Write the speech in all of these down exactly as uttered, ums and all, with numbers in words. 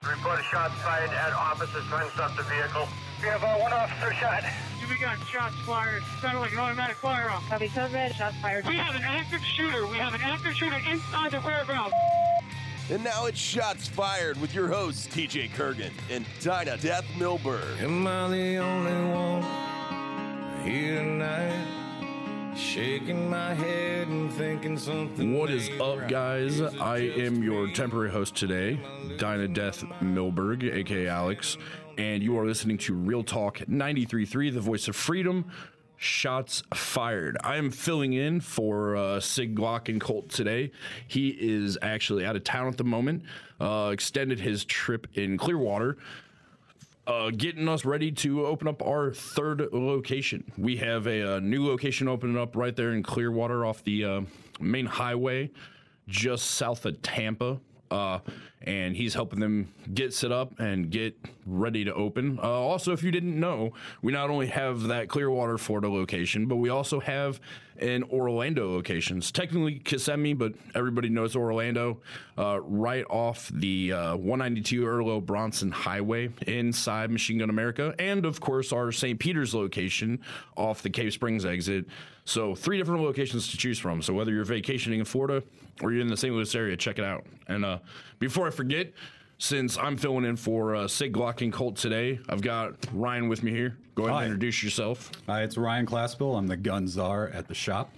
Report a shot fired at officers trying to stop the vehicle. We have uh, one officer shot. We got shots fired. Sounded like an automatic firearm. Copy, code red, shots fired. We have an active shooter. We have an active shooter inside the fairground. And now it's Shots Fired with your hosts, T J Kurgan and Dinah Death Milberg. Am I the only one here tonight? Shaking my head and thinking something. What is up, guys? I am your temporary host today, Dinah Death Milberg, aka Alex, and you are listening to Real Talk ninety-three point three, the voice of freedom. Shots fired. I am filling in for uh, Sig Glock and Colt today. He is actually out of town at the moment. Uh, extended his trip in Clearwater. Uh, getting us ready to open up our third location. We have a, a new location opening up right there in Clearwater off the uh, main highway just south of Tampa. Uh, and he's helping them get set up and get ready to open. Uh, also, if you didn't know, we not only have that Clearwater, Florida location, but we also have an Orlando location. It's technically Kissimmee, but everybody knows Orlando, uh, right off the uh, one ninety-two Earlo Bronson Highway inside Machine Gun America, and of course our Saint Peter's location off the Cave Springs exit. So three different locations to choose from. So whether you're vacationing in Florida or you're in the Saint Louis area, check it out. And uh, before I forget, since I'm filling in for uh, Sig Glock and Colt today, I've got Ryan with me here. Go ahead Hi. and introduce yourself. Hi, it's Ryan Classville. I'm the gun czar at the shop.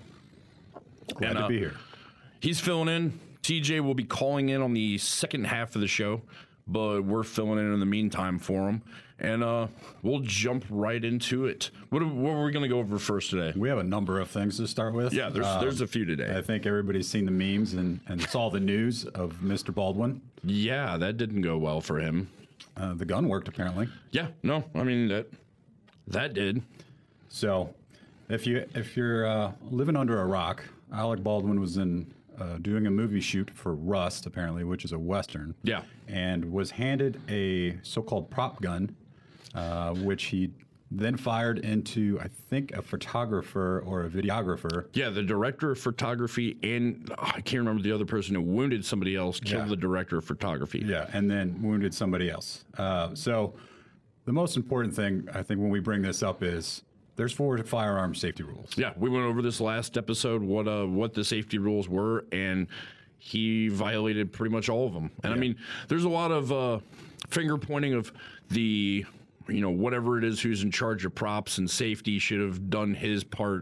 Glad And, to uh, be here. He's filling in. T J will be calling in on the second half of the show, but we're filling in in the meantime for him. And uh, we'll jump right into it. What are, what are we going to go over first today? We have a number of things to start with. Yeah, there's Um, there's a few today. I think everybody's seen the memes and, and saw the news of Mister Baldwin. Yeah, that didn't go well for him. Uh, the gun worked, apparently. Yeah, no, I mean, that that did. So if, you, if you're uh, living under a rock, Alec Baldwin was in uh, doing a movie shoot for Rust, apparently, which is a Western. Yeah. And was handed a so-called prop gun, uh, which he then fired into, I think, a photographer or a videographer. Yeah, the director of photography and oh, I can't remember the other person who wounded somebody else, killed Yeah. the director of photography. Yeah, and then wounded somebody else. Uh, so the most important thing, I think, when we bring this up is there's four firearm safety rules. Yeah, we went over this last episode, what uh, what the safety rules were, and he violated pretty much all of them. And I Yeah. mean, there's a lot of uh, finger pointing of the, you know, whatever it is who's in charge of props and safety should have done his part.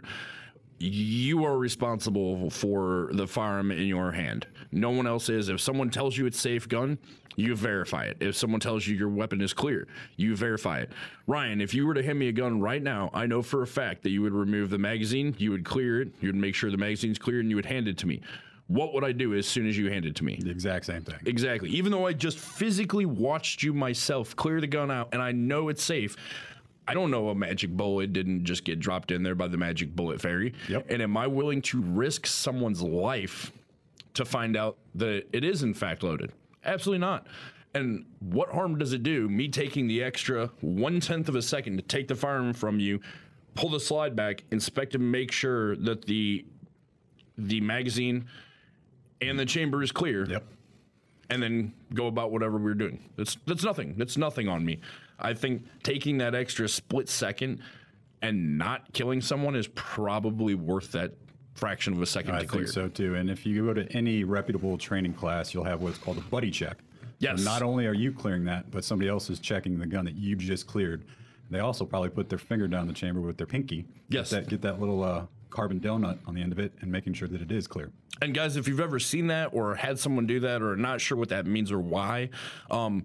You are responsible for the firearm in your hand. No one else is. If someone tells you it's safe gun, you verify it. If someone tells you your weapon is clear, you verify it. Ryan, if you were to hand me a gun right now, I know for a fact that you would remove the magazine, you would clear it, you would make sure the magazine's clear, and you would hand it to me. What would I do as soon as you hand it to me? The exact same thing. Exactly. Even though I just physically watched you myself clear the gun out and I know it's safe, I don't know a magic bullet didn't just get dropped in there by the magic bullet fairy. Yep. And am I willing to risk someone's life to find out that it is in fact loaded? Absolutely not. And what harm does it do, me taking the extra one-tenth of a second to take the firearm from you, pull the slide back, inspect and make sure that the the magazine and the chamber is clear? Yep. And then go about whatever we're doing. That's that's nothing. That's nothing on me. I think taking that extra split second and not killing someone is probably worth that fraction of a second I to clear. think so too. And if you go to any reputable training class, you'll have what's called a buddy check. Yes. So not only are you clearing that, but somebody else is checking the gun that you just cleared. They also probably put their finger down the chamber with their pinky. Yes. Get that, get that little uh, carbon donut on the end of it and making sure that it is clear. And guys, if you've ever seen that or had someone do that or are not sure what that means or why, um,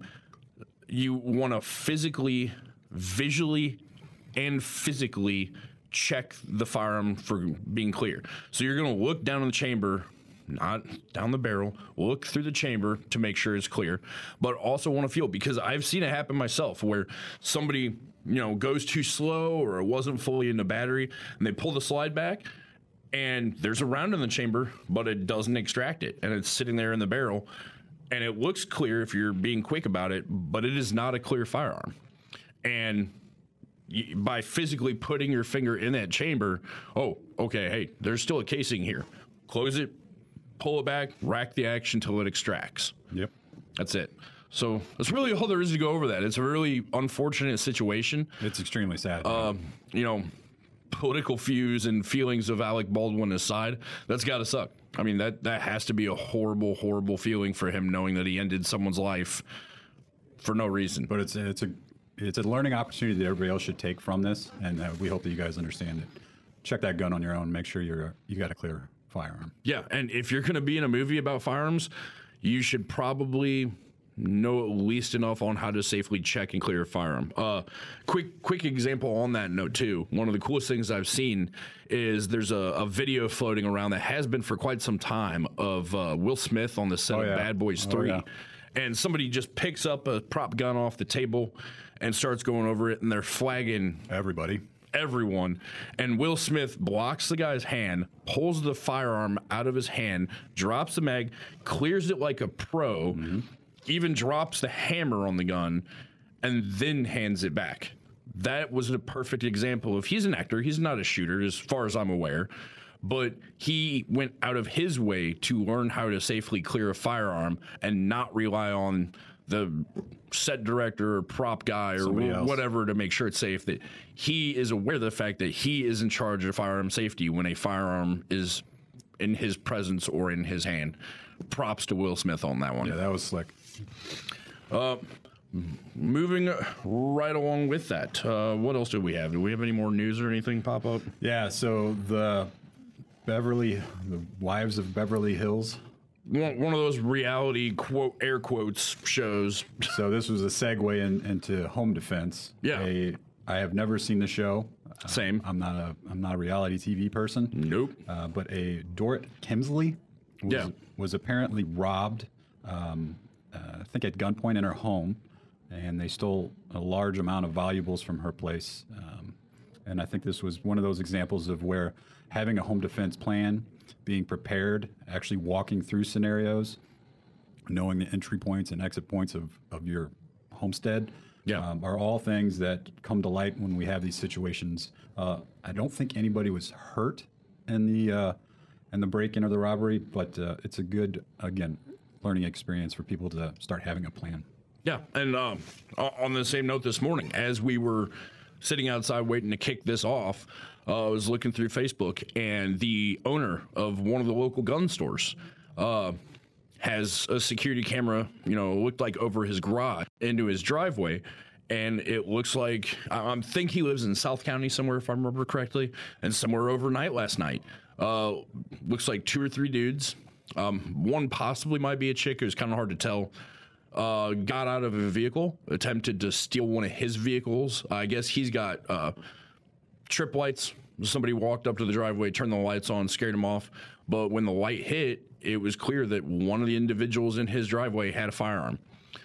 you want to physically, visually, and physically check the firearm for being clear. So you're going to look down in the chamber, not down the barrel, look through the chamber to make sure it's clear, but also want to feel, because I've seen it happen myself where somebody, you know, goes too slow or it wasn't fully in the battery and they pull the slide back and there's a round in the chamber, but it doesn't extract it and it's sitting there in the barrel and it looks clear if you're being quick about it, but it is not a clear firearm. And y- by physically putting your finger in that chamber, oh, okay, hey, there's still a casing here. Close it, pull it back, rack the action till it extracts. Yep. That's it. So that's really all there is to go over that. It's a really unfortunate situation. It's extremely sad. Um, you know, political views and feelings of Alec Baldwin aside, that's got to suck. I mean, that, that has to be a horrible, horrible feeling for him, knowing that he ended someone's life for no reason. But it's it's a it's a learning opportunity that everybody else should take from this, and uh, we hope that you guys understand it. Check that gun on your own. Make sure you're you got a clear firearm. Yeah, and if you're going to be in a movie about firearms, you should probably know at least enough on how to safely check and clear a firearm. Uh, quick quick example on that note, too. One of the coolest things I've seen is there's a, a video floating around that has been for quite some time of uh, Will Smith on the set Oh, of yeah. Bad Boys Oh, three. yeah. And somebody just picks up a prop gun off the table and starts going over it, and they're flagging Everybody. everyone, and Will Smith blocks the guy's hand, pulls the firearm out of his hand, drops the mag, clears it like a pro, Mm-hmm. even drops the hammer on the gun, and then hands it back. That was a perfect example of, he's an actor, he's not a shooter as far as I'm aware, but he went out of his way to learn how to safely clear a firearm and not rely on the set director or prop guy or Somebody else. whatever to make sure it's safe. That he is aware of the fact that he is in charge of firearm safety when a firearm is in his presence or in his hand. Props to Will Smith on that one. Yeah, that was slick. Moving right along with that, uh, what else do we have? Do we have any more news or anything pop up? Yeah, so the Beverly, the Wives of Beverly Hills. One one of those reality quote air quotes shows. So this was a segue in, into home defense. Yeah. A, I have never seen the show. Uh, Same. I'm not a I'm not a reality T V person. Nope. Uh, but a Dorrit Kemsley was, Yeah. was apparently robbed, um, uh, I think at gunpoint in her home, and they stole a large amount of valuables from her place. Um, and I think this was one of those examples of where having a home defense plan, being prepared, actually walking through scenarios, knowing the entry points and exit points of, of your homestead, Yeah. um, are all things that come to light when we have these situations. Uh, I don't think anybody was hurt in the uh, in the break-in or the robbery, but uh, it's a good, again, learning experience for people to start having a plan. Yeah, and um, o- on the same note this morning, as we were sitting outside waiting to kick this off, uh, I was looking through Facebook, and the owner of one of the local gun stores uh, has a security camera, you know, looked like over his garage into his driveway, and it looks like, I, I think he lives in South County somewhere, if I remember correctly, and somewhere overnight last night. Uh, looks like two or three dudes. Um, one possibly might be a chick. It was kind of hard to tell. Uh, got out of a vehicle, attempted to steal one of his vehicles. I guess he's got uh, trip lights. Somebody walked up to the driveway, turned the lights on, scared him off. But when the light hit, it was clear that one of the individuals in his driveway had a firearm.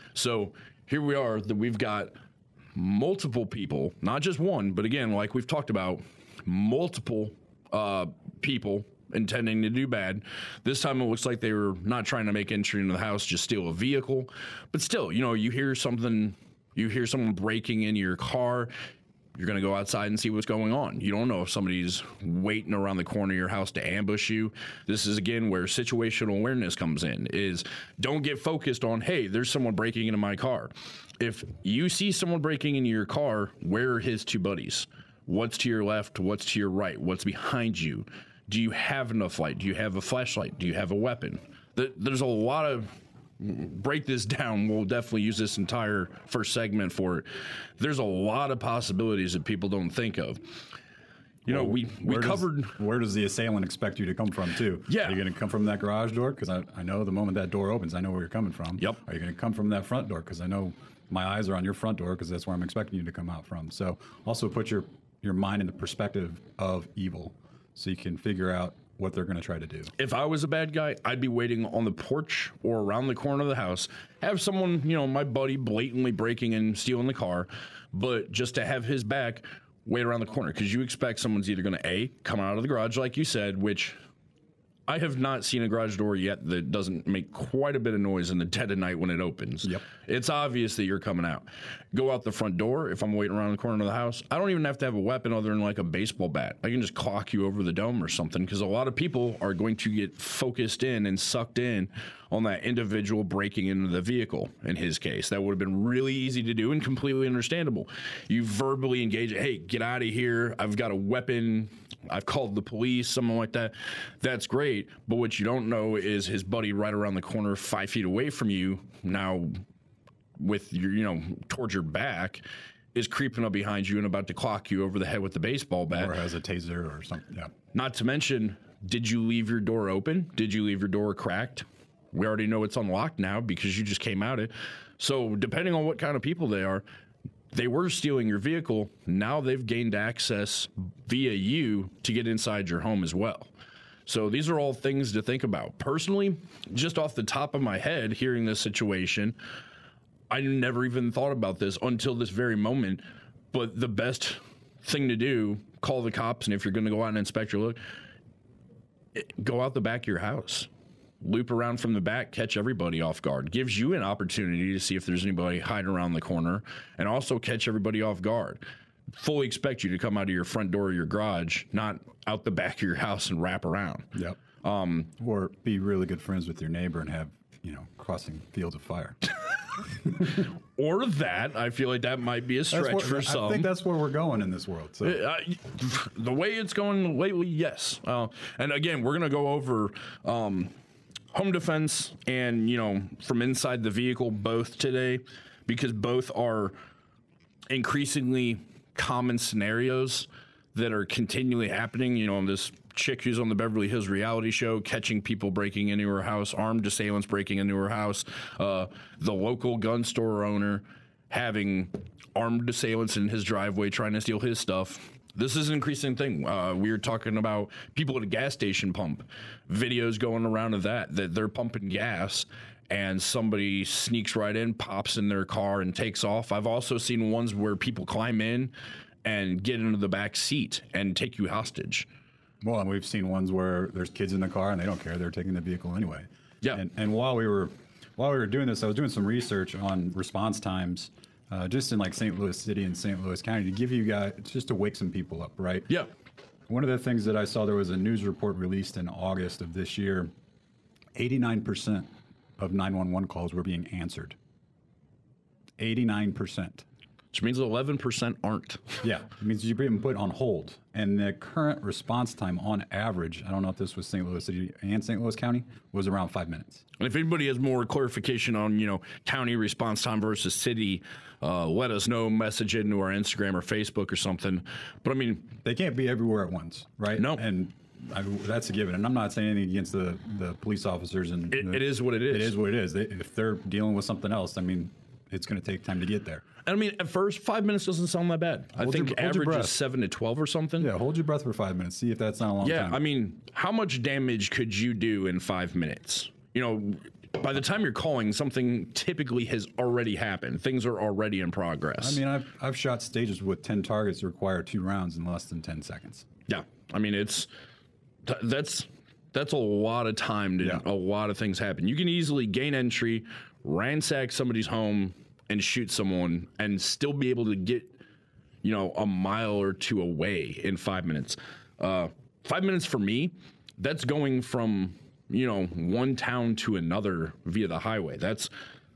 So here we are, that we've got multiple people, not just one, but again, like we've talked about, multiple uh, people intending to do bad. This time it looks like they were not trying to make entry into the house, just steal a vehicle. But still, you know, you hear something, you hear someone breaking into your car, you're going to go outside and see what's going on. You don't know if somebody's waiting around the corner of your house to ambush you. This is, again, where situational awareness comes in, is don't get focused on, hey, there's someone breaking into my car. If you see someone breaking into your car, where are his two buddies? What's to your left? What's to your right? What's behind you? Do you have enough light? Do you have a flashlight? Do you have a weapon? There's a lot of... Break this down. We'll definitely use this entire first segment for it. There's a lot of possibilities that people don't think of. You know, Well, we, we where covered... Does, where does the assailant expect you to come from, too? Yeah. Are you going to come from that garage door? Because I, I know the moment that door opens, I know where you're coming from. Yep. Are you going to come from that front door? Because I know my eyes are on your front door because that's where I'm expecting you to come out from. So also put your, your mind in the perspective of evil so you can figure out what they're going to try to do. If I was a bad guy, I'd be waiting on the porch or around the corner of the house, have someone, you know, my buddy blatantly breaking and stealing the car, but just to have his back, wait around the corner, because you expect someone's either going to, A, come out of the garage, like you said, which I have not seen a garage door yet that doesn't make quite a bit of noise in the dead of night when it opens. Yep. It's obvious that you're coming out. Go out the front door. If I'm waiting around the corner of the house, I don't even have to have a weapon other than like a baseball bat. I can just clock you over the dome or something, because a lot of people are going to get focused in and sucked in on that individual breaking into the vehicle. In his case, that would have been really easy to do and completely understandable. You verbally engage, hey, get out of here. I've got a weapon. I've called the police, something like that. That's great. But what you don't know is his buddy right around the corner, five feet away from you, now with your, you know, towards your back, is creeping up behind you and about to clock you over the head with the baseball bat. Or has a taser or something. Yeah. Not to mention, did you leave your door open? Did you leave your door cracked? We already know it's unlocked now because you just came out it. So depending on what kind of people they are, they were stealing your vehicle. Now they've gained access via you to get inside your home as well. So these are all things to think about. Personally, just off the top of my head, hearing this situation, I never even thought about this until this very moment. But the best thing to do, call the cops, and if you're going to go out and inspect your look, go out the back of your house. Loop around from the back, catch everybody off guard. Gives you an opportunity to see if there's anybody hiding around the corner, and also catch everybody off guard. Fully expect you to come out of your front door of your garage, not out the back of your house and wrap around. Yep. Um, or be really good friends with your neighbor and have, you know, crossing fields of fire. Or that. I feel like that might be a stretch what, for some. I think that's where we're going in this world. So. Uh, the way it's going lately, yes. Uh, and again, we're going to go over um, home defense and, you know, from inside the vehicle both today, because both are increasingly common scenarios that are continually happening. You know, this chick who's on the Beverly Hills reality show, catching people breaking into her house, armed assailants breaking into her house, uh, the local gun store owner having armed assailants in his driveway trying to steal his stuff. This is an increasing thing. Uh, we were talking about people at a gas station pump, videos going around of that, that they're pumping gas and somebody sneaks right in, pops in their car and takes off. I've also seen ones where people climb in and get into the back seat and take you hostage. Well, and we've seen ones where there's kids in the car and they don't care. They're taking the vehicle anyway. Yeah. And, and while we were while we were doing this, I was doing some research on response times, uh, just in like Saint Louis City and Saint Louis County, to give you guys, just to wake some people up, right? Yeah. One of the things that I saw, there was a news report released in August of this year. eighty-nine percent of nine one one calls were being answered. eighty-nine percent. Which means eleven percent aren't. Yeah, it means you're being put on hold. And the current response time on average, I don't know if this was Saint Louis City and Saint Louis County, was around five minutes. And if anybody has more clarification on, you know, county response time versus city, uh, let us know, message it into our Instagram or Facebook or something. But I mean, they can't be everywhere at once, right? No. And I, that's a given. And I'm not saying anything against the, the police officers. And it, the, it is what it is. It is what it is. They, if they're dealing with something else, I mean, it's going to take time to get there. I mean, at first, five minutes doesn't sound that bad. Hold I think your, average is seven to twelve or something. Yeah, hold your breath for five minutes. See if that's not a long yeah, time. I mean, how much damage could you do in five minutes? You know, by the time you're calling, something typically has already happened. Things are already in progress. I mean, I've, I've shot stages with ten targets that require two rounds in less than ten seconds. Yeah, I mean, it's that's that's a lot of time to Yeah. a lot of things happen. You can easily gain entry, ransack somebody's home, and shoot someone and still be able to get, you know, a mile or two away in five minutes. Uh, five minutes for me, that's going from, you know, one town to another via the highway. That's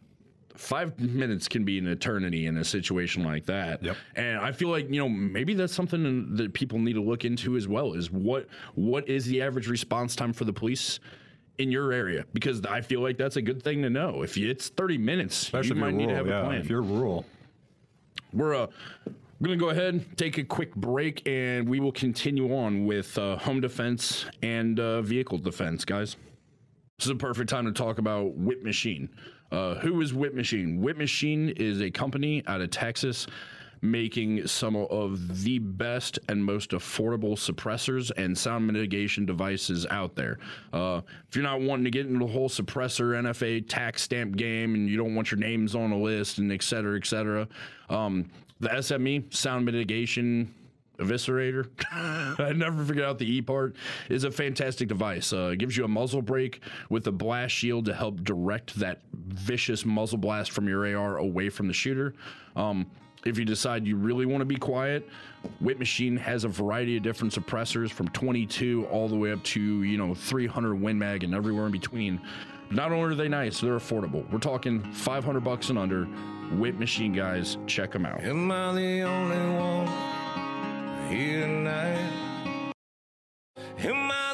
five minutes can be an eternity in a situation like that. Yep. And I feel like, you know, maybe that's something that people need to look into as well, is what what is the average response time for the police in your area? Because I feel like that's a good thing to know. If it's thirty minutes, Especially you might if you're need rural, to have yeah, a plan. If you're rural. We're uh, going to go ahead, take a quick break, and we will continue on with uh, home defense and uh, vehicle defense, guys. This is a perfect time to talk about Whip Machine. Uh, who is Whip Machine? Whip Machine is a company out of Texas making some of the best and most affordable suppressors and sound mitigation devices out there. Uh, if you're not wanting to get into the whole suppressor N F A tax stamp game and you don't want your names on a list and et cetera, et cetera, um, the S M E, sound mitigation Eviscerator. I never figured out the E part. Is a fantastic device. Uh, it gives you a muzzle brake with a blast shield to help direct that vicious muzzle blast from your A R away from the shooter. Um, if you decide you really want to be quiet, Whip Machine has a variety of different suppressors from twenty-two all the way up to, you know, three hundred Win Mag and everywhere in between. Not only are they nice, they're affordable. We're talking five hundred bucks and under. Whip Machine, guys, check them out. Am I the only one here tonight? Am I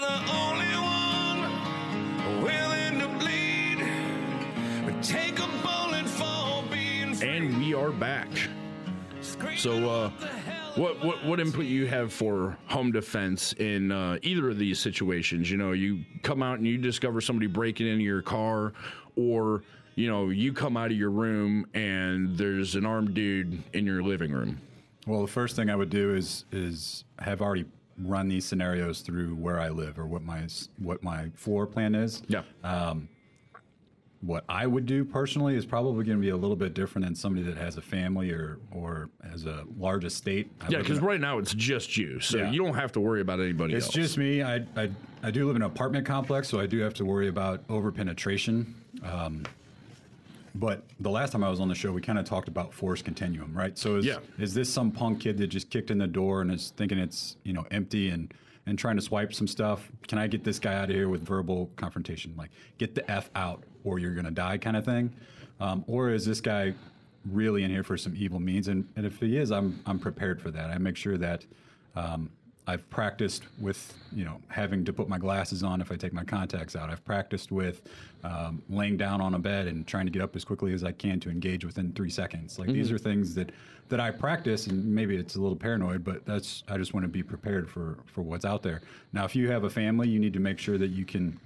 the only one willing to bleed? Take a bullet for being free. And we are back. So, uh, what, what what input you have for home defense in uh, either of these situations? You know, you come out and you discover somebody breaking into your car, or you know, you come out of your room and there's an armed dude in your living room. Well, the first thing I would do is is have already run these scenarios through where I live or what my what my floor plan is. Yeah. Um, what I would do personally is probably going to be a little bit different than somebody that has a family or or has a large estate. I Yeah, because right now it's just you, so Yeah. you don't have to worry about anybody It's else. just me. I, I I do live in an apartment complex, so I do have to worry about over penetration. Um, but the last time I was on the show, we kind of talked about force continuum, right? So is Yeah. is this some punk kid that just kicked in the door and is thinking it's you know empty and and trying to swipe some stuff? Can I get this guy out of here with verbal confrontation, like get the F out or you're gonna die kind of thing? Um, or is this guy really in here for some evil means? And, and if he is, I'm I'm prepared for that. I make sure that um, I've practiced with, you know, having to put my glasses on if I take my contacts out. I've practiced with um, laying down on a bed and trying to get up as quickly as I can to engage within three seconds. Like, mm-hmm. These are things that, that I practice, and maybe it's a little paranoid, but that's I just want to be prepared for, for what's out there. Now, if you have a family, you need to make sure that you can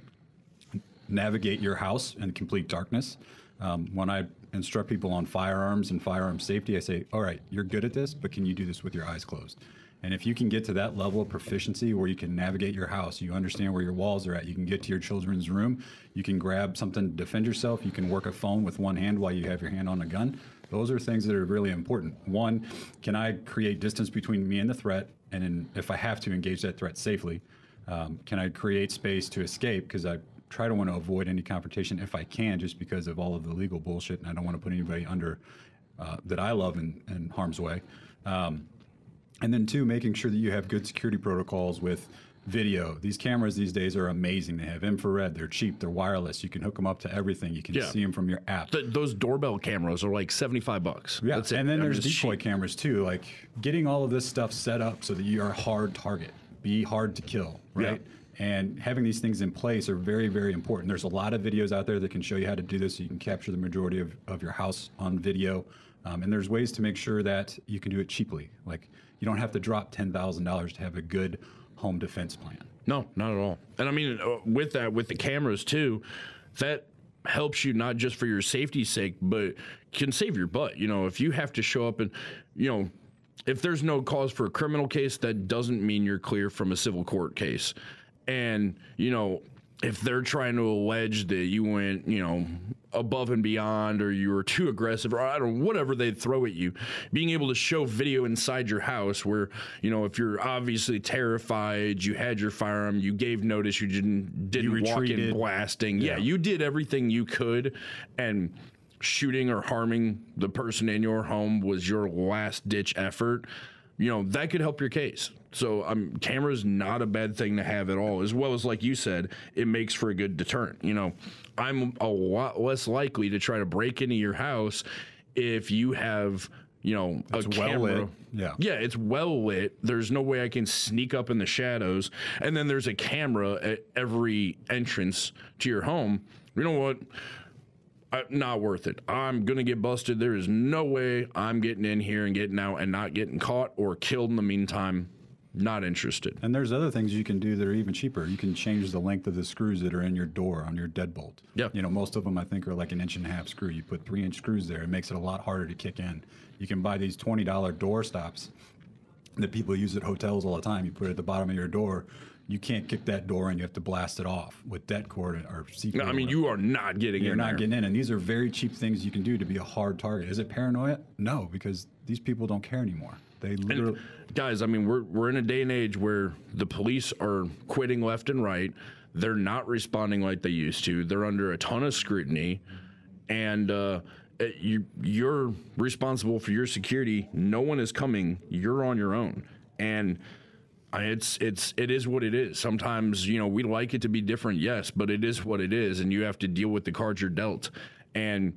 navigate your house in complete darkness. Um, when I instruct people on firearms and firearm safety, I say, all right, you're good at this, but can you do this with your eyes closed? And if you can get to that level of proficiency where you can navigate your house, you understand where your walls are at, you can get to your children's room, you can grab something to defend yourself, you can work a phone with one hand while you have your hand on a gun. Those are things that are really important. One, can I create distance between me and the threat? And then if I have to engage that threat safely, um, can I create space to escape? Because I try to want to avoid any confrontation if I can, just because of all of the legal bullshit, and I don't want to put anybody under uh, that I love in, in harm's way. Um, And then two, making sure that you have good security protocols with video. These cameras these days are amazing. They have infrared. They're cheap. They're wireless. You can hook them up to everything. You can Yeah. see them from your app. Th- those doorbell cameras are like seventy-five bucks. Yeah, That's it. and then I mean, there's it's decoy cheap. cameras too. Like getting all of this stuff set up so that you are a hard target. Be hard to kill, right? Yeah. And having these things in place are very, very important. There's a lot of videos out there that can show you how to do this, so you can capture the majority of, of your house on video. Um, and there's ways to make sure that you can do it cheaply. Like, you don't have to drop ten thousand dollars to have a good home defense plan. No, not at all. And I mean, uh, with that, with the cameras too, that helps you not just for your safety's sake, but can save your butt. You know, if you have to show up and, you know, if there's no cause for a criminal case, that doesn't mean you're clear from a civil court case. And, you know, if they're trying to allege that you went, you know, above and beyond, or you were too aggressive, or I don't know, whatever they'd throw at you, being able to show video inside your house where, you know, if you're obviously terrified, you had your firearm, you gave notice, you didn't didn't You walk in retreated. blasting. Yeah. Yeah. You did everything you could, and shooting or harming the person in your home was your last ditch effort. You know, that could help your case. So um, camera's not a bad thing to have at all. As well as, like you said, it makes for a good deterrent. You know, I'm a lot less likely to try to break into your house if you have, you know, a It's well camera. lit. Yeah. Yeah, it's well lit. There's no way I can sneak up in the shadows. And then there's a camera at every entrance to your home. You know what? Uh, not worth it. I'm going to get busted. There is no way I'm getting in here and getting out and not getting caught or killed in the meantime. Not interested. And there's other things you can do that are even cheaper. You can change the length of the screws that are in your door on your deadbolt. Yeah. You know, most of them I think are like an inch and a half screw. You put three inch screws there. It makes it a lot harder to kick in. You can buy these twenty dollar door stops that people use at hotels all the time. You put it at the bottom of your door. you can't kick that door and you have to blast it off with det cord or C cord. No, I mean, you are not getting You're in not there. getting in, and these are very cheap things you can do to be a hard target. Is it paranoia? No, because these people don't care anymore. They literally. And guys, I mean, we're we're in a day and age where the police are quitting left and right. They're not responding like they used to. They're under a ton of scrutiny, and uh, you you're responsible for your security. No one is coming. You're on your own, and it's it's it is what it is. Sometimes, you know, we like it to be different, yes, but it is what it is, and you have to deal with the cards you're dealt. And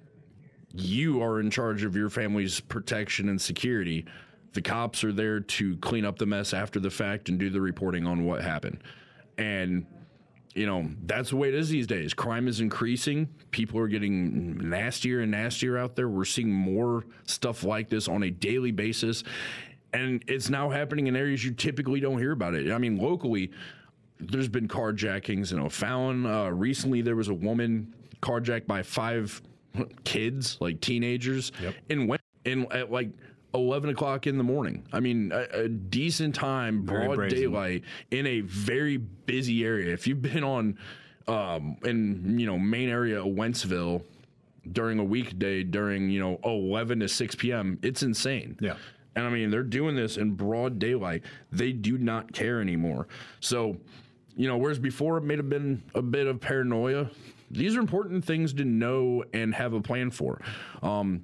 you are in charge of your family's protection and security. The cops are there to clean up the mess after the fact and do the reporting on what happened. And, you know, that's the way it is these days. Crime is increasing. People are getting nastier and nastier out there. We're seeing more stuff like this on a daily basis. And it's now happening in areas you typically don't hear about it. I mean, locally, there's been carjackings in O'Fallon. Uh, recently, there was a woman carjacked by five kids, like teenagers, Yep. and went in at like eleven o'clock in the morning. I mean, a, a decent time, Very broad brazen. daylight in a very busy area. If you've been on, um, in, you know, main area of Wentzville during a weekday during, you know, eleven to six p.m., it's insane. Yeah. And I mean, they're doing this in broad daylight. They do not care anymore. So, you know, whereas before it may have been a bit of paranoia, these are important things to know and have a plan for. Um,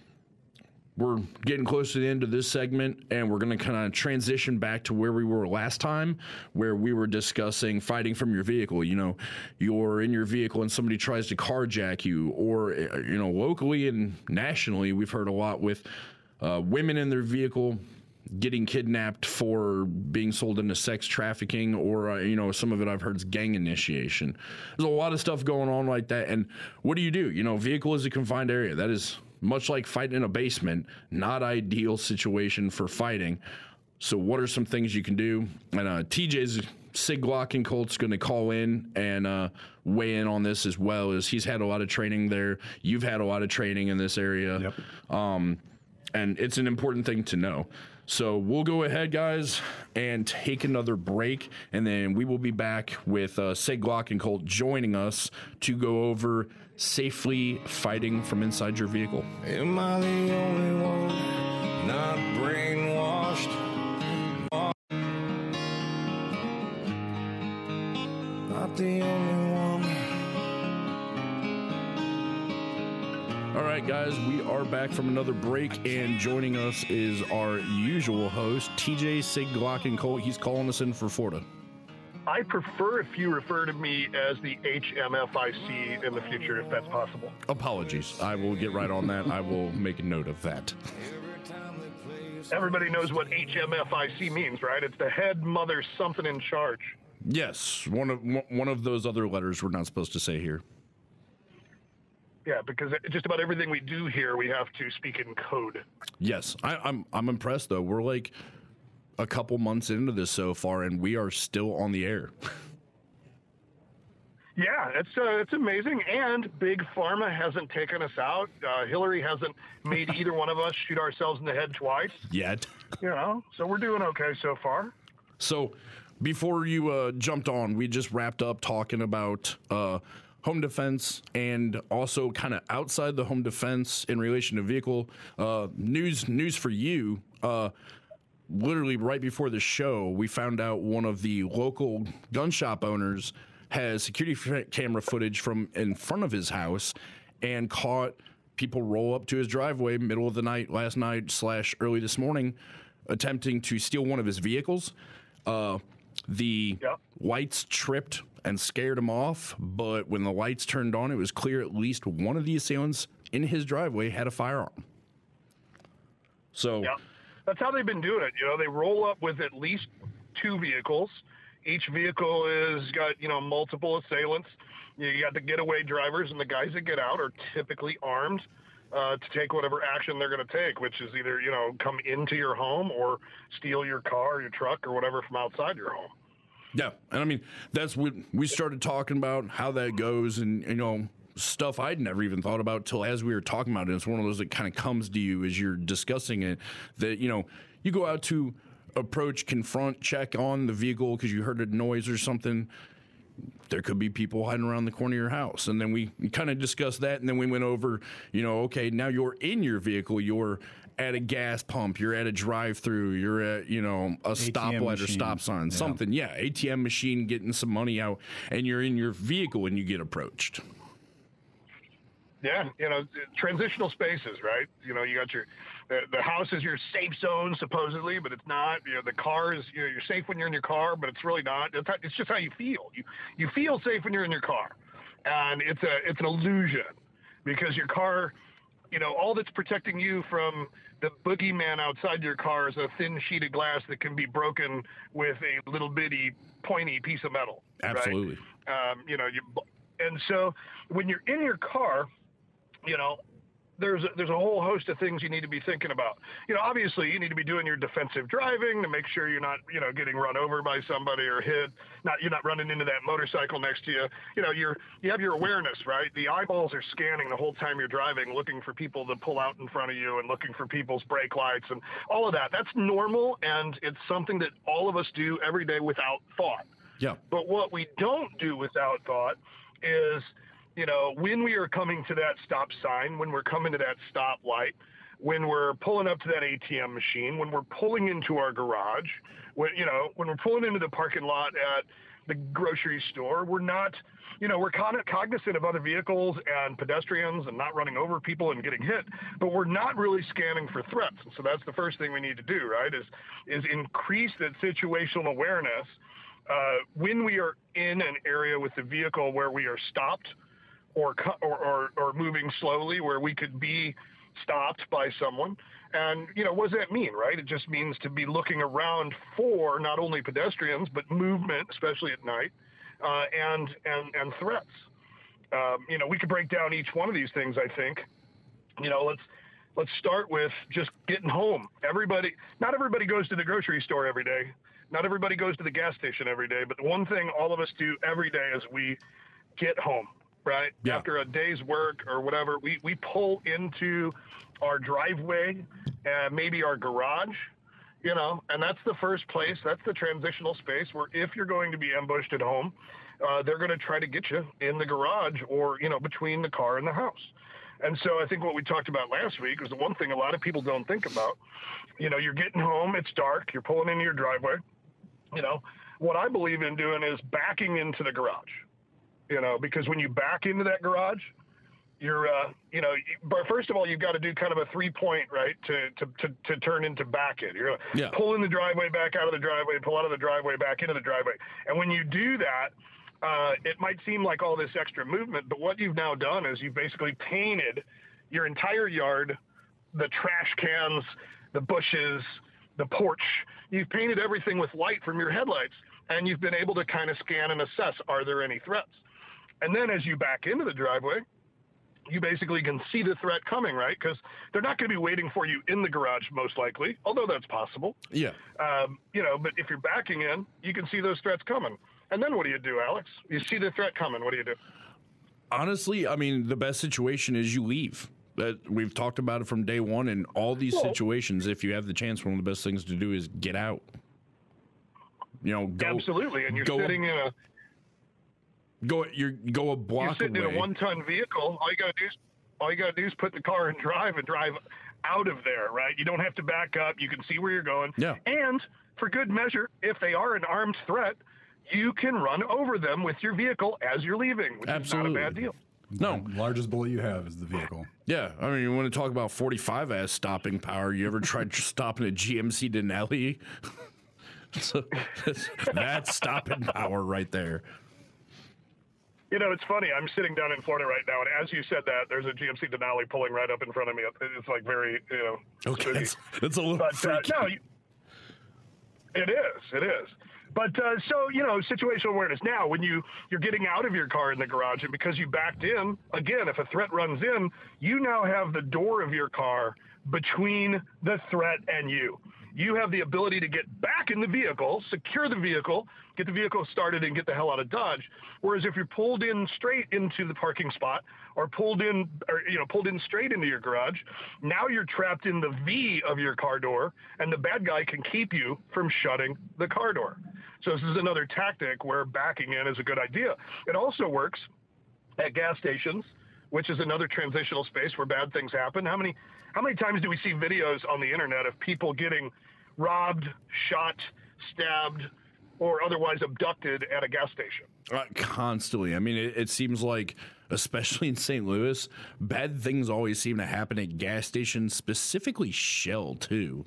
we're getting close to the end of this segment, and we're going to kind of transition back to where we were last time, where we were discussing fighting from your vehicle. You know, you're in your vehicle and somebody tries to carjack you, or, you know, locally and nationally, we've heard a lot with uh, women in their vehicle getting kidnapped for being sold into sex trafficking, or, uh, you know, some of it I've heard is gang initiation. There's a lot of stuff going on like that. And what do you do? You know, vehicle is a confined area. That is much like fighting in a basement, not ideal situation for fighting. So what are some things you can do? And uh, T J's Sig Glock and Colt's going to call in and uh, weigh in on this as well, as he's had a lot of training there. You've had a lot of training in this area. Yep. Um, and it's an important thing to know. So we'll go ahead, guys, and take another break, and then we will be back with uh, Sig Glock and Colt joining us to go over safely fighting from inside your vehicle. Am I the only one not brainwashed? Not the only one. All right, guys, we are back from another break, and joining us is our usual host, T J Sig Glock and Colt. He's calling us in for Florida. I prefer if you refer to me as the H M F I C in the future, if that's possible. Apologies. I will get right on that. I will make a note of that. Everybody knows what H M F I C means, right? It's the head mother something in charge. Yes, one of one of those other letters we're not supposed to say here. Yeah, because just about everything we do here, we have to speak in code. Yes, I, I'm I'm impressed though. We're like a couple months into this so far, and we are still on the air. Yeah, it's uh, it's amazing, and Big Pharma hasn't taken us out. Uh, Hillary hasn't made either one of us shoot ourselves in the head twice. Yet. You know, so we're doing okay so far. So, before you uh, jumped on, we just wrapped up talking about uh, home defense, and also kind of outside the home defense in relation to vehicle uh, news. News for you. Uh, literally right before the show, we found out one of the local gun shop owners has security f- camera footage from in front of his house and caught people roll up to his driveway middle of the night last night slash early this morning attempting to steal one of his vehicles. Uh, the Yep. lights tripped and scared him off, but when the lights turned on, it was clear at least one of the assailants in his driveway had a firearm. So, Yeah, that's how they've been doing it. You know, they roll up with at least two vehicles. Each vehicle is got, you know, multiple assailants. You got the getaway drivers, and the guys that get out are typically armed uh, to take whatever action they're going to take, which is either, you know, come into your home or steal your car, your truck, or whatever from outside your home. yeah, and I mean, that's what we started talking about, how that goes, and, you know, stuff I'd never even thought about till as we were talking about it. It's one of those that kind of comes to you as you're discussing it, that, you know, you go out to approach, confront, check on the vehicle because you heard a noise or something, there could be people hiding around the corner of your house. And then we kind of discussed that, and then we went over, you know, okay, now you're in your vehicle, you're at a gas pump, you're at a drive-through, you're at, you know, a stoplight or stop sign, yeah. something. Yeah, A T M machine, getting some money out, and you're in your vehicle and you get approached. Yeah, you know, transitional spaces, right? You know, you got your, the, the house is your safe zone, supposedly, but it's not. You know, the car is, you know, you're safe when you're in your car, but it's really not. It's, it's just how you feel. You you feel safe when you're in your car. And it's a it's an illusion because your car, you know, all that's protecting you from the boogeyman outside your car is a thin sheet of glass that can be broken with a little bitty pointy piece of metal. Absolutely. Right? Um, you know, you, and so when you're in your car, you know, there's a, there's a whole host of things you need to be thinking about. You know, obviously you need to be doing your defensive driving to make sure you're not, you know, getting run over by somebody or hit. Not you're not running into that motorcycle next to you. You know, you're you have your awareness, right? The eyeballs are scanning the whole time you're driving, looking for people to pull out in front of you and looking for people's brake lights and all of that. That's normal, and it's something that all of us do every day without thought. Yeah. But what we don't do without thought is, you know, when we are coming to that stop sign, when we're coming to that stoplight, when we're pulling up to that A T M machine, when we're pulling into our garage, when, you know, when we're pulling into the parking lot at the grocery store, we're not, you know, we're kind of cognizant of other vehicles and pedestrians and not running over people and getting hit, but we're not really scanning for threats. And so that's the first thing we need to do, right, is, is increase that situational awareness uh, when we are in an area with the vehicle where we are stopped Or, or or or moving slowly, where we could be stopped by someone. And, you know, what does that mean, right? It just means to be looking around for not only pedestrians, but movement, especially at night, uh, and, and, and threats. Um, you know, we could break down each one of these things, I think. You know, let's let's start with just getting home. Everybody, not everybody goes to the grocery store every day. Not everybody goes to the gas station every day. But the one thing all of us do every day is we get home. Right? Yeah. After a day's work or whatever, we, we pull into our driveway and maybe our garage, you know, and that's the first place. That's the transitional space where if you're going to be ambushed at home, uh, they're going to try to get you in the garage or, you know, between the car and the house. And so I think what we talked about last week was the one thing a lot of people don't think about. You know, you're getting home, it's dark, you're pulling into your driveway. You know, what I believe in doing is backing into the garage. You know, because when you back into that garage, you're, uh, you know, but first of all, you've got to do kind of a three point, right, to to to, to turn into back it. You're going to yeah. pull in the driveway, back out of the driveway, pull out of the driveway, back into the driveway. And when you do that, uh, it might seem like all this extra movement, but what you've now done is you've basically painted your entire yard, the trash cans, the bushes, the porch. You've painted everything with light from your headlights, and you've been able to kind of scan and assess, are there any threats? And then as you back into the driveway, you basically can see the threat coming, right? Because they're not going to be waiting for you in the garage, most likely, although that's possible. Yeah. Um, you know, but if you're backing in, you can see those threats coming. And then what do you do, Alex? You see the threat coming. What do you do? Honestly, I mean, the best situation is you leave. That we've talked about it from day one. In all these well, situations, if you have the chance, one of the best things to do is get out. You know, go. Absolutely. And you're go, sitting in a... Go you go a block You're sitting away. in a one-ton vehicle. All you gotta do is all you gotta do is put the car in drive and drive out of there, right? You don't have to back up. You can see where you're going. Yeah. And for good measure, if they are an armed threat, you can run over them with your vehicle as you're leaving, which Absolutely. is not a bad deal. No, the largest bullet you have is the vehicle. Yeah, I mean, you want to talk about forty-five ass stopping power? You ever tried stopping a G M C Denali? So that's, that's stopping power right there. You know, it's funny. I'm sitting down in Florida right now, and as you said that, there's a G M C Denali pulling right up in front of me. It's like very, you know, okay, that's, that's a little but, freaky. Uh, no, you, it is, it is. But uh, so, you know, situational awareness. Now, when you, you're getting out of your car in the garage, and because you backed in, again, if a threat runs in, you now have the door of your car between the threat and you. you have the ability to get back in the vehicle, secure the vehicle, get the vehicle started, and get the hell out of Dodge. Whereas if you're pulled in straight into the parking spot or pulled in, or, you know, pulled in straight into your garage, now you're trapped in the V of your car door, and the bad guy can keep you from shutting the car door. So this is another tactic where backing in is a good idea. It also works at gas stations, which is another transitional space where bad things happen. How many how many times do we see videos on the internet of people getting robbed, shot, stabbed, or otherwise abducted at a gas station? Uh, constantly. I mean, it, it seems like, especially in Saint Louis, bad things always seem to happen at gas stations, specifically Shell, too.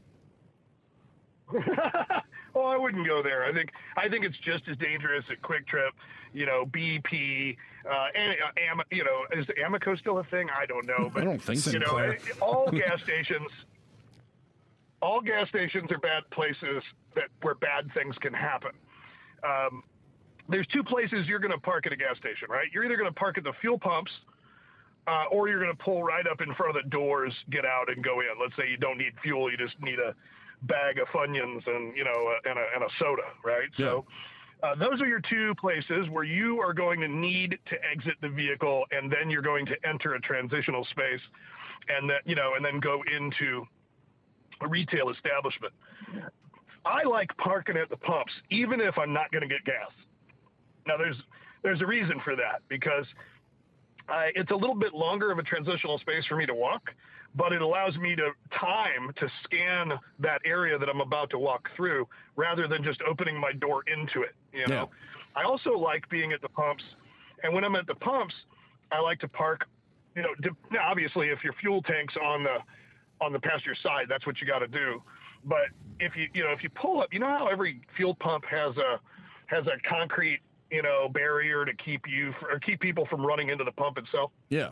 Oh, I wouldn't go there. I think I think it's just as dangerous at Quick Trip, you know, B P, uh, and, uh, Am, you know, is Amoco still a thing? I don't know. But, I don't think so. You know, all gas stations, all gas stations are bad places that where bad things can happen. Um, there's two places you're going to park at a gas station, right? You're either going to park at the fuel pumps, uh, or you're going to pull right up in front of the doors, get out, and go in. Let's say you don't need fuel, you just need a bag of Funyuns and, you know, uh, and, a, and a soda, right? Yeah. So uh, those are your two places where you are going to need to exit the vehicle, and then you're going to enter a transitional space, and that, you know, and then go into a retail establishment. I like parking at the pumps, even if I'm not going to get gas. Now, there's there's a reason for that, because I, it's a little bit longer of a transitional space for me to walk, but it allows me to time to scan that area that I'm about to walk through rather than just opening my door into it. You know, yeah. I also like being at the pumps, and when I'm at the pumps, I like to park, you know, now obviously if your fuel tank's on the, on the passenger side, that's what you got to do. But if you, you know, if you pull up, you know how every fuel pump has a, has a concrete, you know, barrier to keep you, or keep people from running into the pump itself? Yeah.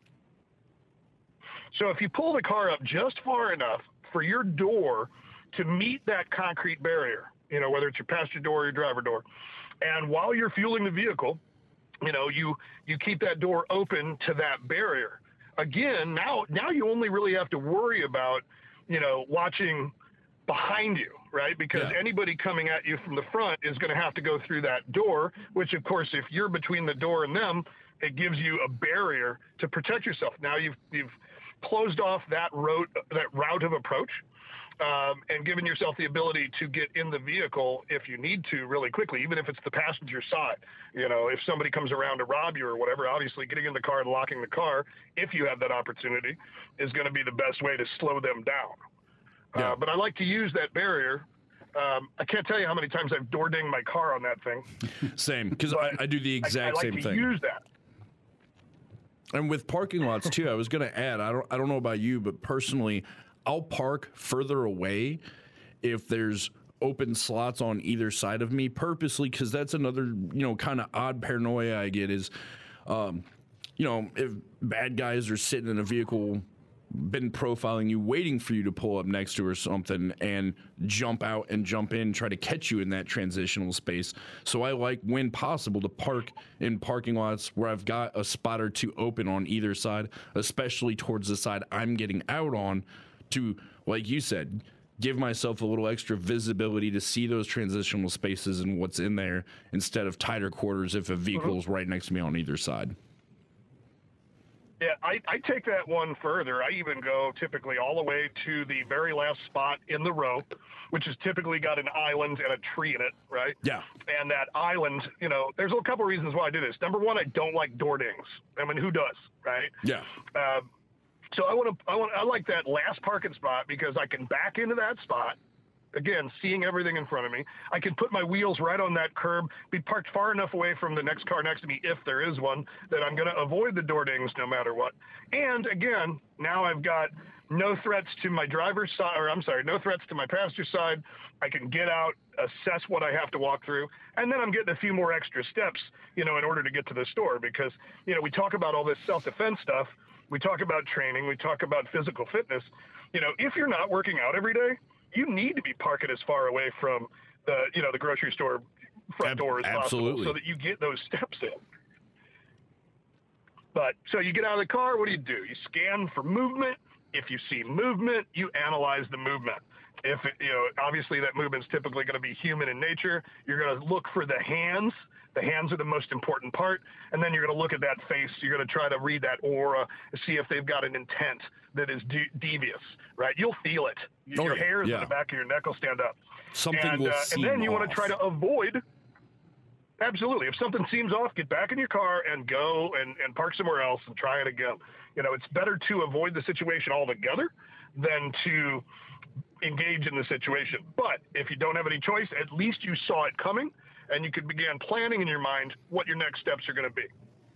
So if you pull the car up just far enough for your door to meet that concrete barrier, you know, whether it's your passenger door or your driver door, and while you're fueling the vehicle, you know, you, you keep that door open to that barrier. Again, now, now you only really have to worry about, you know, watching behind you, right? Because yeah. anybody coming at you from the front is going to have to go through that door, which of course, if you're between the door and them, it gives you a barrier to protect yourself. Now you've, you've closed off that route, that route of approach, um, and given yourself the ability to get in the vehicle if you need to really quickly, even if it's the passenger side. You know, if somebody comes around to rob you or whatever, obviously getting in the car and locking the car, if you have that opportunity, is going to be the best way to slow them down. Yeah. Uh, but I like to use that barrier. Um, I can't tell you how many times I've door dinged my car on that thing. Same, because I, I do the exact I, I like same to thing. Use that. And with parking lots too, I was going to add, I don't I don't know about you, but personally, I'll park further away if there's open slots on either side of me purposely, because that's another, you know, kind of odd paranoia I get is, um, you know, if bad guys are sitting in a vehicle, been profiling you, waiting for you to pull up next to or something and jump out and jump in, try to catch you in that transitional space. So I like, when possible, to park in parking lots where I've got a spot or two open on either side, especially towards the side I'm getting out on, to, like you said, give myself a little extra visibility to see those transitional spaces and what's in there, instead of tighter quarters if a vehicle is mm-hmm. right next to me on either side. Yeah, I, I take that one further. I even go typically all the way to the very last spot in the row, which has typically got an island and a tree in it, right? Yeah. And that island, you know, there's a couple reasons why I do this. Number one, I don't like door dings. I mean, who does, right? Yeah. Um, so I want to, I want, I like that last parking spot because I can back into that spot. Again, seeing everything in front of me. I can put my wheels right on that curb, be parked far enough away from the next car next to me, if there is one, that I'm going to avoid the door dings no matter what. And again, now I've got no threats to my driver's side, or I'm sorry, no threats to my passenger side. I can get out, assess what I have to walk through, and then I'm getting a few more extra steps, you know, in order to get to the store. Because, you know, we talk about all this self-defense stuff. We talk about training. We talk about physical fitness. You know, if you're not working out every day, you need to be parking as far away from the, you know, the grocery store front Ab- door as absolutely. possible so that you get those steps in. But so you get out of the car, what do you do? You scan for movement. If you see movement, you analyze the movement. If, it, you know, obviously that movement's typically going to be human in nature. You're going to look for the hands. The hands are the most important part. And then you're going to look at that face. You're going to try to read that aura and see if they've got an intent that is de- devious, right? You'll feel it. Oh, your hairs yeah. on the back of your neck will stand up. Something and, will uh, seem And then you off. want to try to avoid. Absolutely. If something seems off, get back in your car and go and, and park somewhere else and try it again. You know, it's better to avoid the situation altogether than to engage in the situation. But if you don't have any choice, at least you saw it coming and you could begin planning in your mind what your next steps are going to be.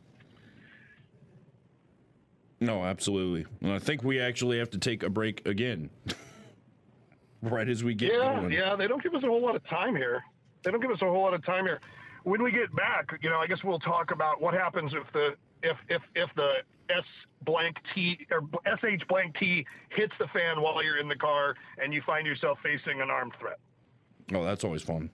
No, absolutely. And I think we actually have to take a break again. Right as we get Yeah, going. yeah, they don't give us a whole lot of time here. They don't give us a whole lot of time here. When we get back, you know, I guess we'll talk about what happens if the if if if the S blank T or S H blank T hits the fan while you're in the car and you find yourself facing an armed threat. Oh, that's always fun.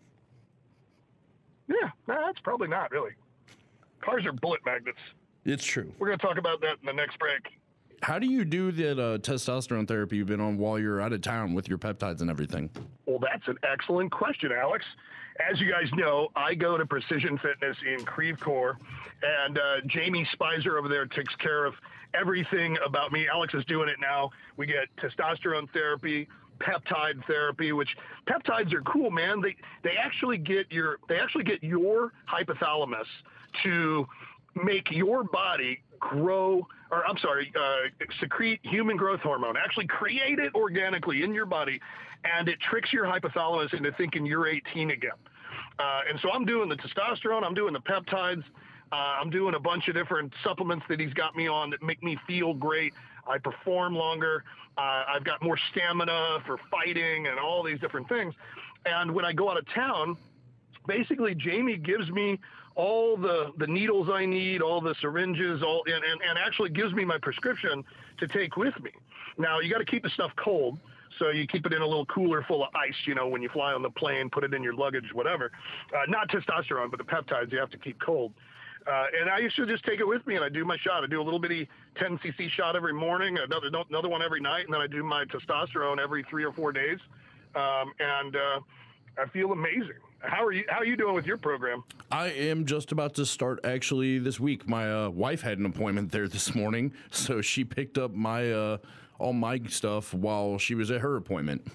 Yeah, no, that's probably not really. Cars are bullet magnets. It's true. We're going to talk about that in the next break. How do you do that uh, testosterone therapy you've been on while you're out of town with your peptides and everything? Well, that's an excellent question, Alex. As you guys know, I go to Precision Fitness in Creve Coeur, and uh, Jamie Spicer over there takes care of everything about me. Alex is doing it now. We get testosterone therapy, peptide therapy, which peptides are cool, man. They they actually get your they actually get your hypothalamus to make your body grow, or I'm sorry, uh, secrete human growth hormone, actually create it organically in your body, and it tricks your hypothalamus into thinking you're eighteen again. Uh, and so I'm doing the testosterone, I'm doing the peptides, uh, I'm doing a bunch of different supplements that he's got me on that make me feel great. I perform longer. Uh, I've got more stamina for fighting and all these different things. And when I go out of town, basically Jamie gives me all the, the needles I need, all the syringes, all and, and, and actually gives me my prescription to take with me. Now, you got to keep the stuff cold, so you keep it in a little cooler full of ice, you know, when you fly on the plane, put it in your luggage, whatever. Uh, not testosterone, but the peptides you have to keep cold. Uh, and I used to just take it with me, and I do my shot. I do a little bitty ten c c shot every morning, another another one every night, and then I do my testosterone every three or four days. Um, and uh, I feel amazing. How are you? How are you doing with your program? I am just about to start actually this week. My uh, wife had an appointment there this morning, so she picked up my uh, all my stuff while she was at her appointment.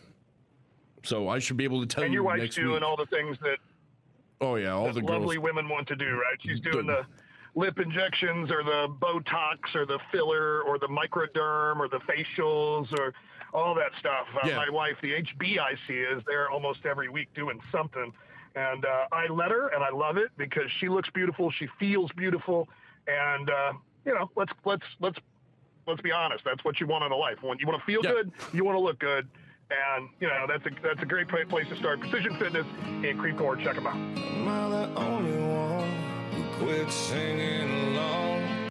So I should be able to tell and you your wife's next doing week. all the things that Oh yeah, all that the lovely girls. women want to do, right? She's doing The- the lip injections or the Botox or the filler or the microderm or the facials or all that stuff. Uh, Yeah. My wife, the H B I C, is there almost every week doing something. And uh, I let her, and I love it because she looks beautiful, she feels beautiful, and uh, you know, let's let's let's let's be honest. That's what you want in a life. When you want to feel Yeah. good, you want to look good, and you know that's a that's a great pla- place to start. Precision Fitness in Creve Coeur. Check them out. Am I the only one who quit singing along?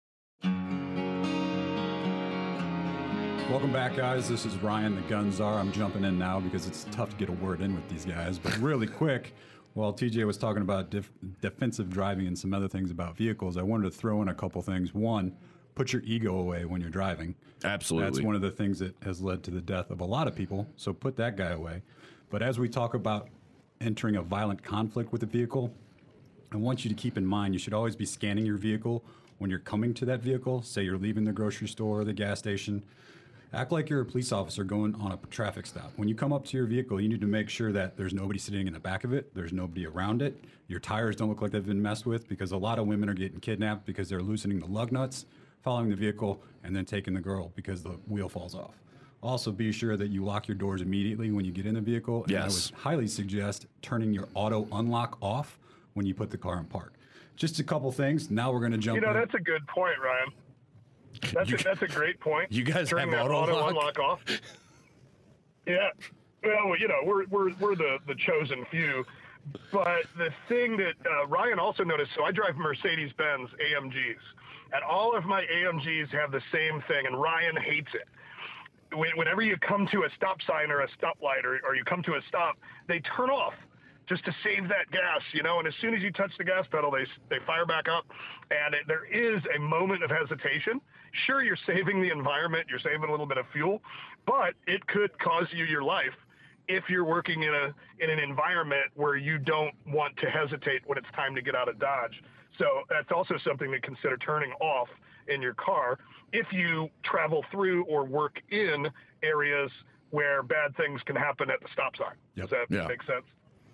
Welcome back, guys. This is Ryan, the Gun Czar. I'm jumping in now because it's tough to get a word in with these guys. But really quick, while T J was talking about def- defensive driving and some other things about vehicles, I wanted to throw in a couple things. One, put your ego away when you're driving. Absolutely. That's one of the things that has led to the death of a lot of people. So put that guy away. But as we talk about entering a violent conflict with a vehicle, I want you to keep in mind you should always be scanning your vehicle when you're coming to that vehicle. Say you're leaving the grocery store or the gas station. Act like you're a police officer going on a traffic stop. When you come up to your vehicle, you need to make sure that there's nobody sitting in the back of it, there's nobody around it, your tires don't look like they've been messed with, because a lot of women are getting kidnapped because they're loosening the lug nuts, following the vehicle, and then taking the girl because the wheel falls off. Also, be sure that you lock your doors immediately when you get in the vehicle, and I Yes. would highly suggest turning your auto unlock off when you put the car in park. Just a couple things. Now we're going to jump You know, in. that's a good point, Ryan. That's You- a, that's a great point. you guys Turning have that auto auto lock? unlock off. Yeah. Well, you know, we're we're we're the the chosen few. But the thing that uh, Ryan also noticed, so I drive Mercedes-Benz A M Gs, and all of my A M Gs have the same thing, and Ryan hates it. When, whenever you come to a stop sign or a stoplight or, or you come to a stop, they turn off just to save that gas, you know, and as soon as you touch the gas pedal, they they fire back up, and it, there is a moment of hesitation, Sure, you're saving the environment, you're saving a little bit of fuel, but it could cause you your life if you're working in a in an environment where you don't want to hesitate when it's time to get out of Dodge. So that's also something to consider turning off in your car if you travel through or work in areas where bad things can happen at the stop sign. Yep. Does that Yeah. make sense?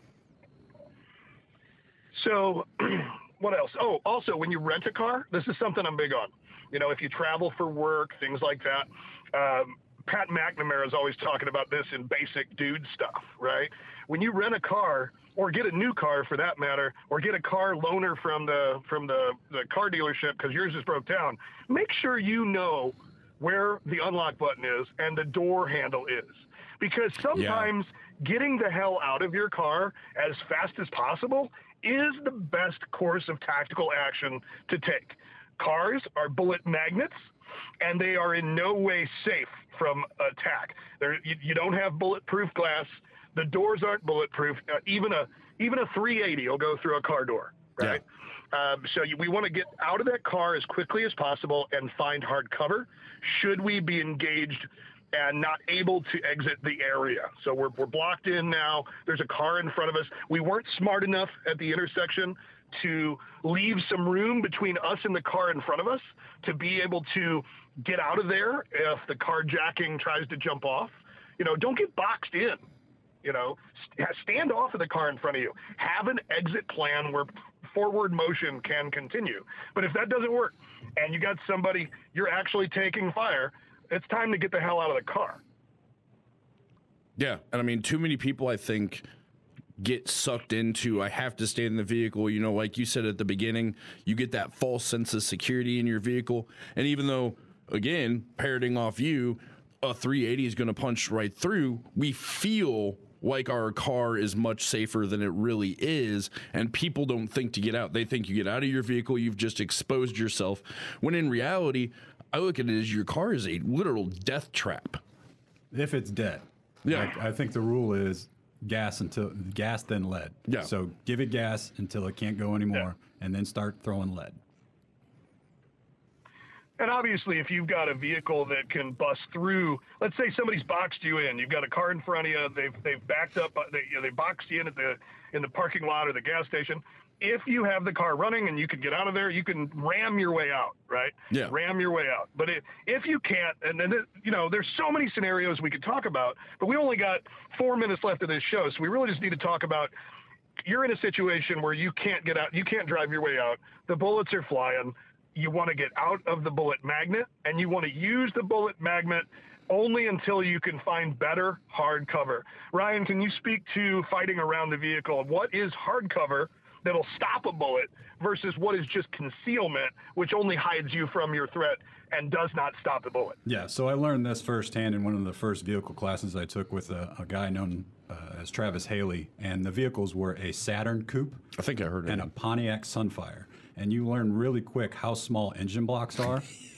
So what else? Oh, also, when you rent a car, this is something I'm big on. You know, if you travel for work, things like that. Um, Pat McNamara is always talking about this in basic dude stuff, right? When you rent a car, or get a new car for that matter, or get a car loaner from the from the, the car dealership because yours just broke down, make sure you know where the unlock button is and the door handle is. Because sometimes yeah. getting the hell out of your car as fast as possible is the best course of tactical action to take. Cars are bullet magnets, and they are in no way safe from attack. There, you, you don't have bulletproof glass. The doors aren't bulletproof. Uh, even a even a three eighty will go through a car door, right? Yeah. Um, so you, we want to get out of that car as quickly as possible and find hard cover should we be engaged and not able to exit the area. So we're, we're blocked in now. There's a car in front of us. We weren't smart enough at the intersection to leave some room between us and the car in front of us to be able to get out of there if the carjacking tries to jump off. You know, don't get boxed in. You know, stand off of the car in front of you. Have an exit plan where forward motion can continue. But if that doesn't work and you got somebody, you're actually taking fire, it's time to get the hell out of the car. Yeah, and I mean, too many people, I think, get sucked into, I have to stay in the vehicle. You know, like you said at the beginning, you get that false sense of security in your vehicle. And even though, again, parroting off you, a three eighty is going to punch right through, we feel like our car is much safer than it really is, and people don't think to get out. They think you get out of your vehicle, you've just exposed yourself, when in reality, I look at it as your car is a literal death trap. If it's dead. Yeah. Like, I think the rule is gas until gas, then lead. Yeah. So give it gas until it can't go anymore, yeah. and then start throwing lead. And obviously, if you've got a vehicle that can bust through, let's say somebody's boxed you in, you've got a car in front of you, they've they've backed up, they you know, they boxed you in at the in the parking lot or the gas station. If you have the car running and you can get out of there, you can ram your way out, right? Yeah. Ram your way out. But if, if you can't, and then, you know, there's so many scenarios we could talk about, but we only got four minutes left of this show, so we really just need to talk about, you're in a situation where you can't get out, you can't drive your way out, the bullets are flying, you want to get out of the bullet magnet, and you want to use the bullet magnet only until you can find better hard cover. Ryan, can you speak to fighting around the vehicle? What is hard cover that'll stop a bullet versus what is just concealment, which only hides you from your threat and does not stop the bullet? Yeah, so I learned this firsthand in one of the first vehicle classes I took with a, a guy known uh, as Travis Haley, and the vehicles were a Saturn Coupe. I think I heard it. And a Pontiac Sunfire. And you learn really quick how small engine blocks are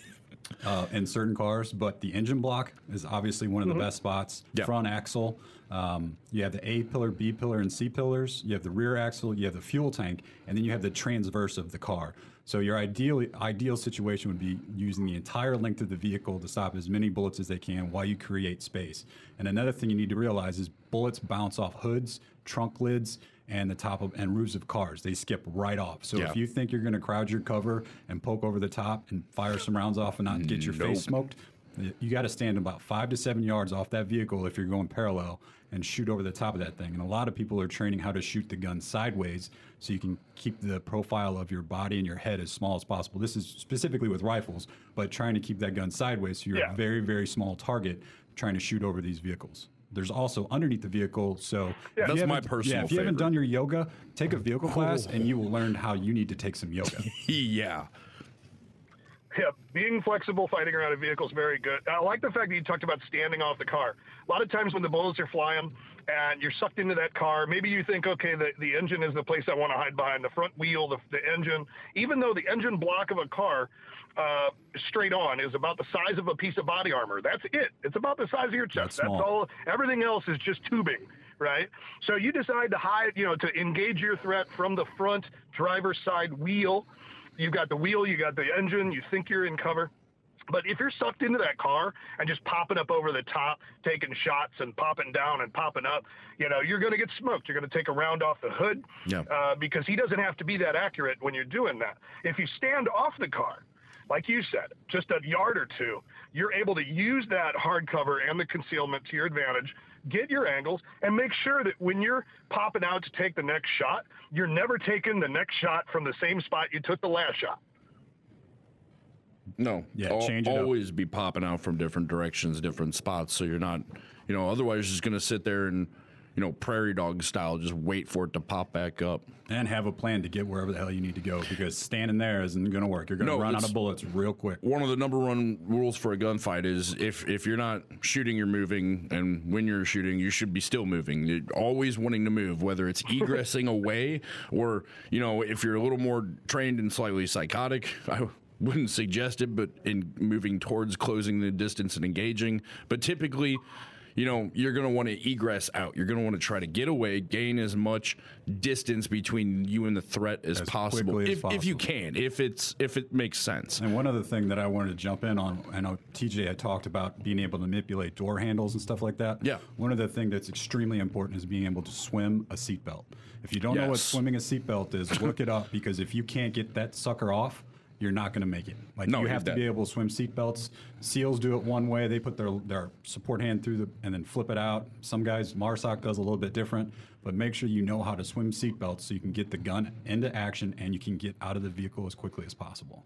uh, in certain cars, but the engine block is obviously one of mm-hmm. the best spots. Yep. Front axle, um, you have the A pillar, B pillar, and C pillars. You have the rear axle, you have the fuel tank, and then you have the transverse of the car. So your ideal ideal situation would be using the entire length of the vehicle to stop as many bullets as they can while you create space. And another thing you need to realize is bullets bounce off hoods, trunk lids, and the top of and roofs of cars. They skip right off. So yeah. if you think you're going to crowd your cover and poke over the top and fire some rounds off and not get your nope. face smoked, you got to stand about five to seven yards off that vehicle if you're going parallel and shoot over the top of that thing. And a lot of people are training how to shoot the gun sideways so you can keep the profile of your body and your head as small as possible. This is specifically with rifles, but trying to keep that gun sideways so you're yeah. a very, very small target trying to shoot over these vehicles. There's also underneath the vehicle, so yeah, that's my personal yeah, if favorite. you haven't done your yoga, take a vehicle class, and you will learn how you need to take some yoga. yeah. Yeah, being flexible, fighting around a vehicle is very good. I like the fact that you talked about standing off the car. A lot of times when the bullets are flying and you're sucked into that car, maybe you think, okay, the, the engine is the place I want to hide behind, the front wheel, the, the engine. Even though the engine block of a car uh, straight on is about the size of a piece of body armor. That's it. It's about the size of your chest. That's, That's all. Everything else is just tubing, right? So you decide to hide, you know, to engage your threat from the front driver's side wheel. You've got the wheel, you got the engine, you think you're in cover. But if you're sucked into that car and just popping up over the top, taking shots and popping down and popping up, you know, you're going to get smoked. You're going to take a round off the hood Yeah. uh, because he doesn't have to be that accurate when you're doing that. If you stand off the car, like you said, just a yard or two, you're able to use that hard cover and the concealment to your advantage, get your angles, and make sure that when you're popping out to take the next shot, you're never taking the next shot from the same spot you took the last shot. No, Yeah, al- change it up. always be popping out from different directions, different spots. So you're not, you know, otherwise you're just going to sit there and, you know, prairie dog style, just wait for it to pop back up. And have a plan to get wherever the hell you need to go, because standing there isn't going to work. You're going to No, run out it's- of bullets real quick. One of the number one rules for a gunfight is if, if you're not shooting, you're moving, and when you're shooting, you should be still moving. You're always wanting to move, whether it's egressing away or, you know, if you're a little more trained and slightly psychotic, I wouldn't suggest it, but in moving towards closing the distance and engaging. But typically, you know, you're going to want to egress out. You're going to want to try to get away, gain as much distance between you and the threat as, As possible, quickly as if, if you possible. can, if it's if it makes sense. And one other thing that I wanted to jump in on, I know T J had talked about being able to manipulate door handles and stuff like that. Yeah. One other thing that's extremely important is being able to swim a seatbelt. If you don't know what Yes. swimming a seatbelt is, look it up, because if you can't get that sucker off, you're not going to make it. Like No, you you're have to dead. be able to swim seatbelts. SEALs do it one way; they put their their support hand through the and then flip it out. Some guys, MARSOC does a little bit different, but make sure you know how to swim seatbelts so you can get the gun into action and you can get out of the vehicle as quickly as possible.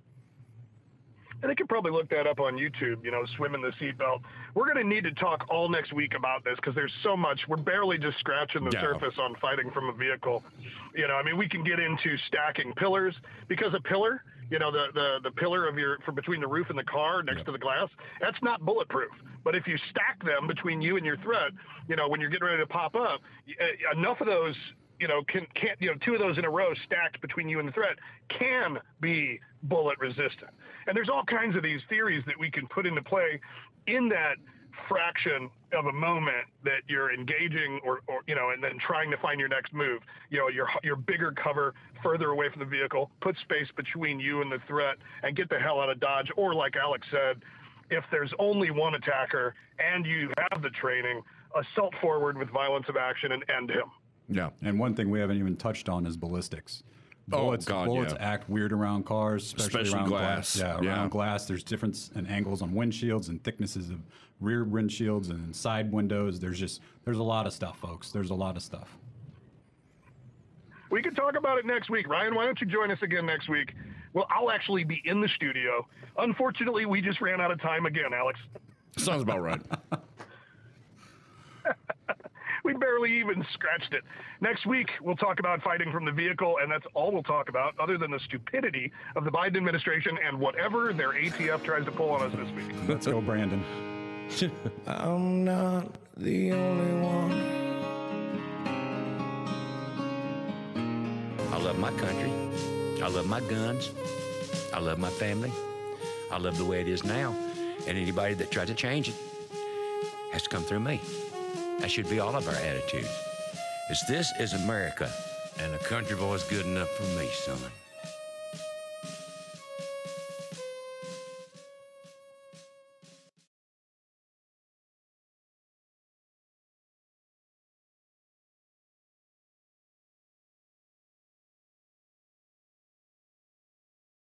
And they could probably look that up on YouTube, you know, swimming the seatbelt. We're going to need to talk all next week about this because there's so much. We're barely just scratching the Yeah. surface on fighting from a vehicle. You know, I mean, we can get into stacking pillars because a pillar, you know, the, the, the pillar of your, for between the roof and the car next to the glass, that's not bulletproof. But if you stack them between you and your threat, you know, when you're getting ready to pop up, uh, enough of those, you know, can, can't, you know, two of those in a row stacked between you and the threat can be bullet resistant. And there's all kinds of these theories that we can put into play in that fraction of a moment that you're engaging or, or, you know, and then trying to find your next move. You know, your, your bigger cover further away from the vehicle, put space between you and the threat and get the hell out of Dodge. Or like Alex said, if there's only one attacker and you have the training, assault forward with violence of action and end him. Yeah. And one thing we haven't even touched on is ballistics. Oh, Bullets, God, bullets yeah. act weird around cars, especially, Especially around glass. Yeah, around Yeah. glass. There's difference in angles on windshields and thicknesses of rear windshields and side windows. There's just there's a lot of stuff, folks. There's a lot of stuff. We can talk about it next week. Ryan, why don't you join us again next week? Well, I'll actually be in the studio. Unfortunately, we just ran out of time again, Alex. Sounds about right. We barely even scratched it. Next week, we'll talk about fighting from the vehicle, and that's all we'll talk about, other than the stupidity of the Biden administration and whatever their A T F tries to pull on us this week. Let's go, Brandon. I'm not the only one. I love my country. I love my guns. I love my family. I love the way it is now. And anybody that tries to change it has to come through me. That should be all of our attitudes. Is this is America, and a country boy's good enough for me, son.